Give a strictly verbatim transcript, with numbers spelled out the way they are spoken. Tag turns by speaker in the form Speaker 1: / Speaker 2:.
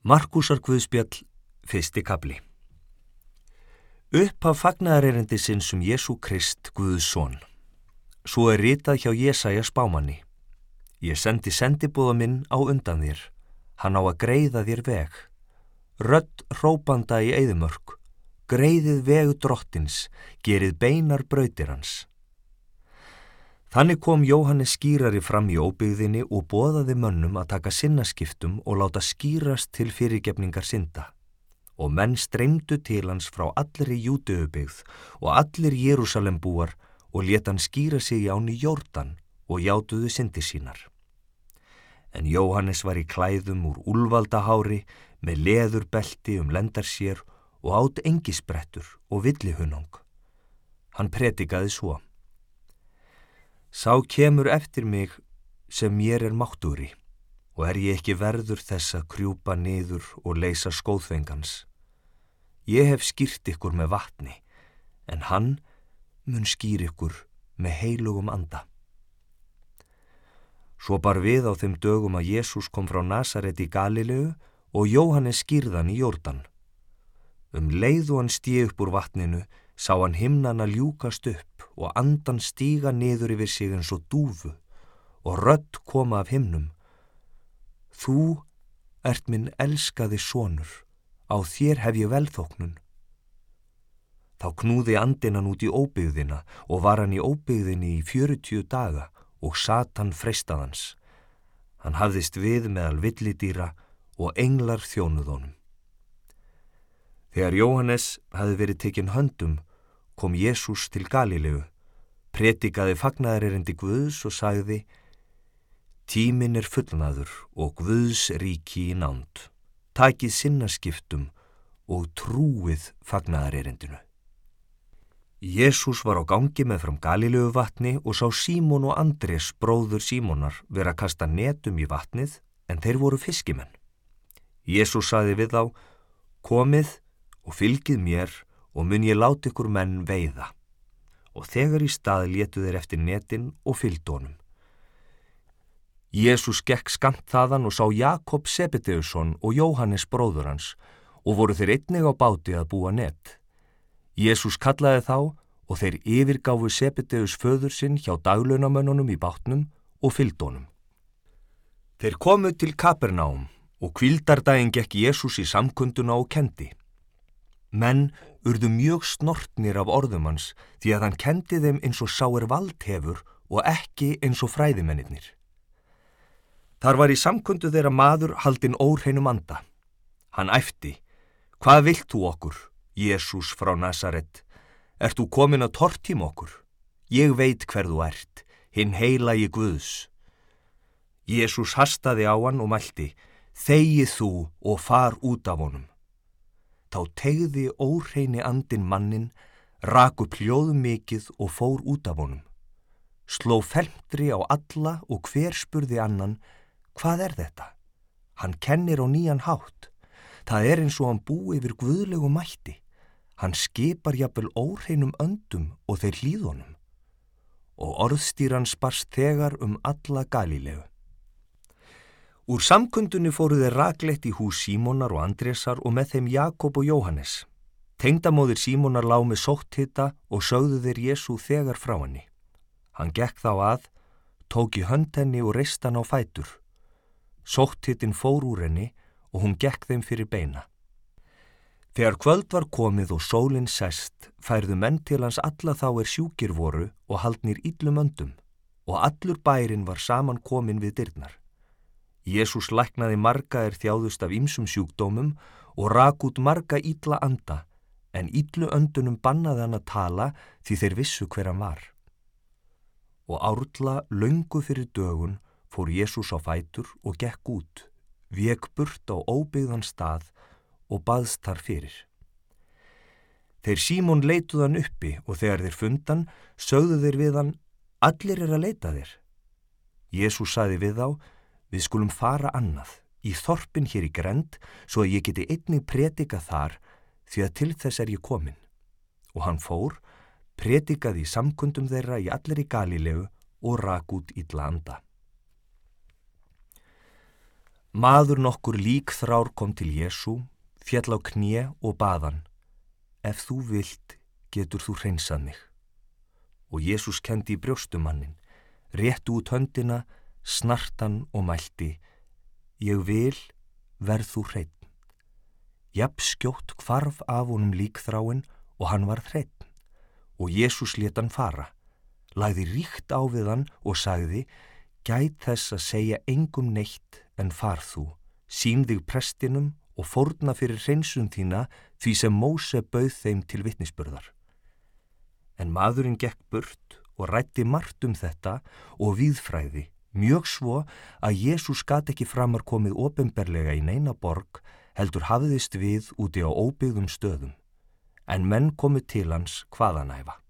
Speaker 1: Markúsar guðspjall, fyrsti kafli. Upphaf fagnaðarerindisins um Jesú Krist, Guðs son. Svo er ritað hjá Jesaja spámanni. Ég sendi sendiboða minn á undan þér, hann á að greiða þér veg. Rödd hrópanda í eyðimörk, greiðið veg drottins, gerið beinar brautir hans. Þannig kom Jóhannes skýrari fram í óbyggðinni og boðaði mönnum að taka sinnaskiptum og láta skýrast til fyrirgefningar synda. Og menn streymdu til hans frá allri Júdeubyggð og allir Jerúsalembúar og lét hann skýra sig í ánni Jórdan og játuðu syndir sínar. En Jóhannes var í klæðum úr úlfaldahári með leðurbelti um lendar sér og át engisbrettur og villihunang. Hann predikaði svo: Sá kemur eftir mig sem mér er máttugri, og er ég ekki verður þess að krjúpa niður og leysa skóðfengans. Ég hef skýrt ykkur með vatni, en hann mun skýra ykkur með heilugum anda. Svo bar við á þeim dögum að Jesús kom frá Nasaret í Galileu og Jóhannes skýrðan í Jórdan. Um leið og hann sté upp úr vatninu, sá hann himnana ljúkast upp og andan stíga niður yfir sig eins og dúfu og rödd koma af himnum: Þú ert minn elskaði sonur, á þér hef ég velþóknun. Þá knúði andinn hann út í óbyggðina og var hann í óbyggðinni í fjörutíu daga og Satan freistað hans. Hann hafðist við meðal villidýra og englar þjónuðu honum. Þegar Jóhannes hafði verið tekinn höndum, kom Jesús til Galileu, predikaði fagnaðarerindi Guðs og sagði: Tíminn er fullnaður og Guðs ríki í nánd. Takið sinnaskiptum og trúið fagnaðarerindinu. Jesús var á gangi meðfram Galileu vatni og sá Símon og Andrés, bróður Símonar, vera að kasta netum í vatnið, en þeir voru fiskimenn. Jesús sagði við þá: Komið og fylgið mér og mun ég láta ykkur menn veiða. Og þegar í stað létu þeir eftir netin og fylgdu honum. Jesús gekk skammt þaðan og sá Jakob Sebedeusson og Jóhannes bróður hans, og voru þeir einnig á báti að búa net. Jesús kallaði þá og þeir yfirgáfu Sebedeus föður sinn hjá daglaunamönnunum í bátnum og fylgdu honum. Þeir komu til Kapernaum og hvíldardaginn gekk Jesús í samkunduna og kendi. Menn urðu mjög snortnir af orðum hans, því að hann kendi þeim eins og sá er vald hefur og ekki eins og fræðimennirnir. Þar var í samkundu þeirra maður haldinn óhreinum anda. Hann æpti: Hvað vilt þú okkur, Jesús frá Nasaret? Ert þú komin að tortíma okkur? Ég veit hver þú ert, hinn heilagi Guðs. Jesús hastaði á hann og mælti: Þegið þú og far út af honum. Þá teygði óhreini andinn manninn, rak upp hljóð mikið og fór út af honum. Sló felmtri á alla og hver spurði annan: Hvað er þetta? Hann kennir á nýjan hátt. Það er eins og hann búi yfir guðlegu mætti. Hann skipar jafnvel óhreinum öndum og þeir hlýða honum. Og orðstýran barst þegar um alla Galileu. Úr samkundunni fóru þeir rakleitt í hús Símonar og Andrésar og með þeim Jakob og Jóhannes. Tengdamóðir Símonar lá með sótthita og sögðu þeir Jesú þegar frá henni. Hann gekk þá að, tók í hönd henni og reist hann á fætur. Sótthitin fór úr henni og hún gekk þeim fyrir beina. Þegar kvöld var komið og sólin sest, færðu menn til hans alla þá er sjúkir voru og haldnir illum öndum, og allur bærinn var saman kominn við dyrnar. Jesús læknaði marga er þjáðust af ýmsum sjúkdómum og rak út marga illa anda, en illu öndunum bannaði hann að tala því þeir vissu hver hann var. Og árla löngu fyrir dögun fór Jesús á fætur og gekk út, vék burt á óbyggðan stað og baðst þar fyrir. Þeir Símon leituðu hann uppi og þegar þeir fundan, sögðu þeir við hann: Allir er að leita þér. Jesús sagði við þá: Við skulum fara annað, í þorpin hér í grend, svo að ég geti einnig predikað þar, því að til þess er ég komin. Og hann fór, predikaði í samkundum þeirra í allri Galileu og rak út illa anda. Maður nokkur líkþrár kom til Jesú, féll á kné og bað hann: Ef þú vilt, getur þú hreinsað mig. Og Jesús kenndi í brjóstum manninn, rétti út höndina, snartan og mælti: Ég vil, verð þú hreinn. Jafn skjótt hvarf af honum líkþráin og hann varð hreinn. Og Jesús lét hann fara, lagði ríkt á við hann og sagði: Gæt þess að segja engum neitt, en far þú, sýn þig prestinum og fórna fyrir hreinsun þína því sem Móse bauð þeim til vitnisburðar. En maðurinn gekk burt og ræddi margt um þetta og víðfræði, mjög svo að Jesús gat ekki framar komið opinberlega í neina borg, heldur hafðist við úti á óbyggðum stöðum. En menn komu til hans hvaðanæva.